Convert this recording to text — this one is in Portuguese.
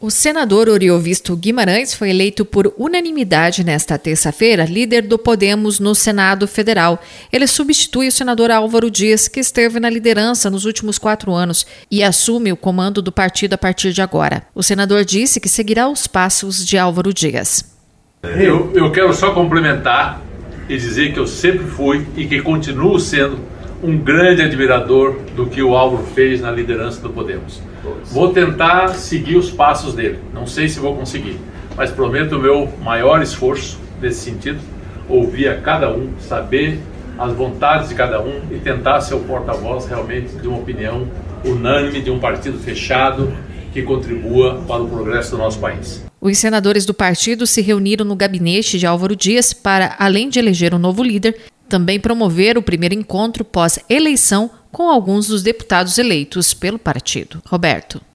O senador Oriovisto Guimarães foi eleito por unanimidade nesta terça-feira líder do Podemos no Senado Federal. Ele substitui o senador Álvaro Dias, que esteve na liderança nos últimos 4 anos e assume o comando do partido a partir de agora. O senador disse que seguirá os passos de Álvaro Dias. Eu quero só complementar e dizer que eu sempre fui e que continuo sendo um grande admirador do que o Álvaro fez na liderança do Podemos. Vou tentar seguir os passos dele, não sei se vou conseguir, mas prometo o meu maior esforço nesse sentido, ouvir a cada um, saber as vontades de cada um e tentar ser o porta-voz realmente de uma opinião unânime, de um partido fechado que contribua para o progresso do nosso país. Os senadores do partido se reuniram no gabinete de Álvaro Dias para, além de eleger um novo líder, também promover o primeiro encontro pós-eleição com alguns dos deputados eleitos pelo partido. Roberto.